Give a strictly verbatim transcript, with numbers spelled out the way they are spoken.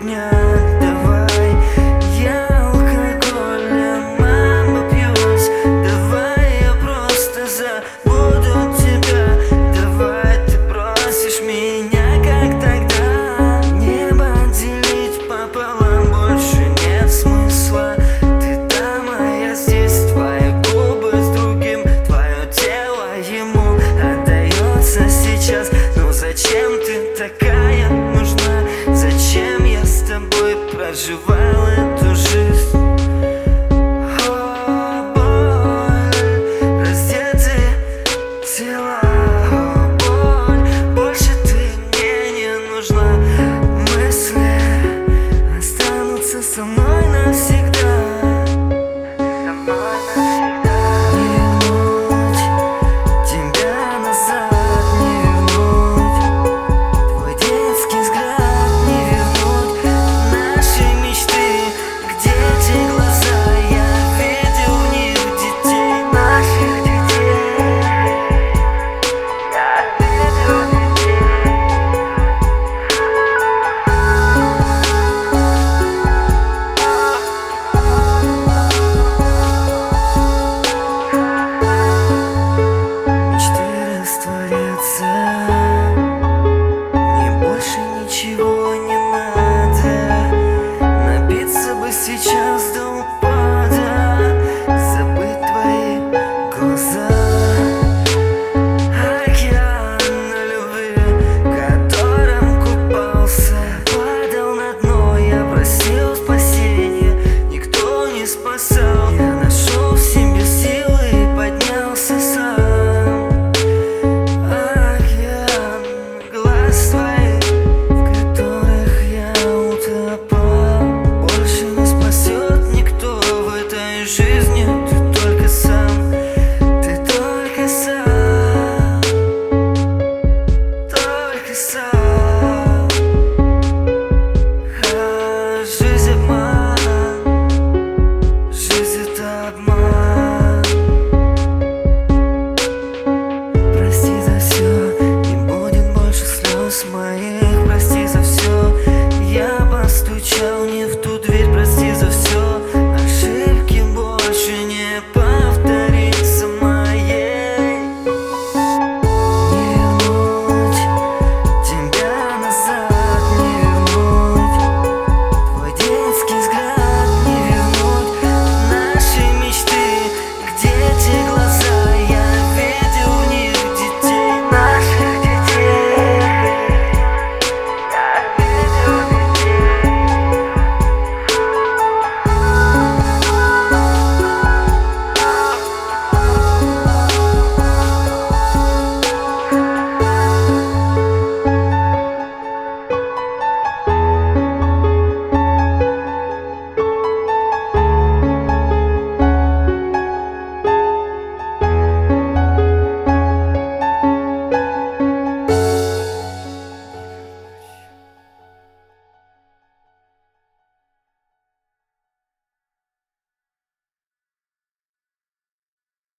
дня. Давай, я алкоголем обопьюсь. Давай я просто забуду тебя. Давай ты бросишь меня, как тогда. Небо делить пополам больше нет смысла. Ты там, а я здесь, твои губы с другим, твое тело ему отдается сейчас. Но зачем ты такая нужна? Зачем я с тобой проживаю